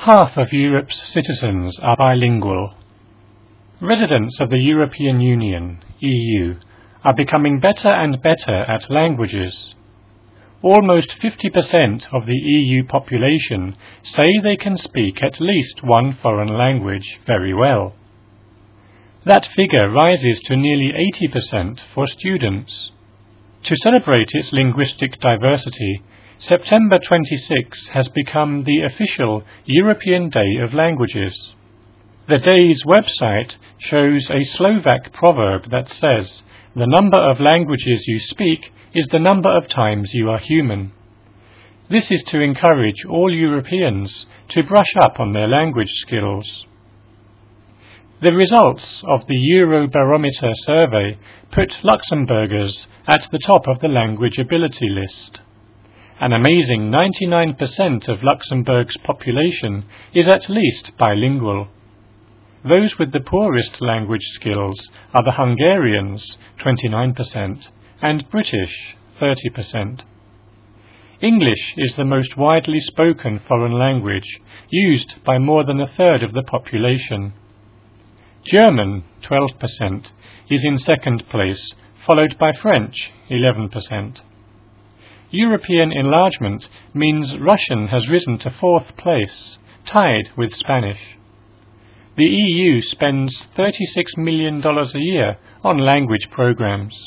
Half of Europe's citizens are bilingual. Residents of the European Union, EU, are becoming better and better at languages. Almost 50% of the EU population say they can speak at least one foreign language very well. That figure rises to nearly 80% for students. To celebrate its linguistic diversity, September 26 has become the official European Day of Languages. The day's website shows a Slovak proverb that says, "The number of languages you speak is the number of times you are human." This is to encourage all Europeans to brush up on their language skills. The results of the Eurobarometer survey put Luxembourgers at the top of the language ability list. An amazing 99% of Luxembourg's population is at least bilingual. Those with the poorest language skills are the Hungarians, 29%, and British, 30%. English is the most widely spoken foreign language, used by more than a third of the population. German, 12%, is in second place, followed by French, 11%. European enlargement means Russian has risen to fourth place, tied with Spanish. The EU spends $36 million a year on language programs.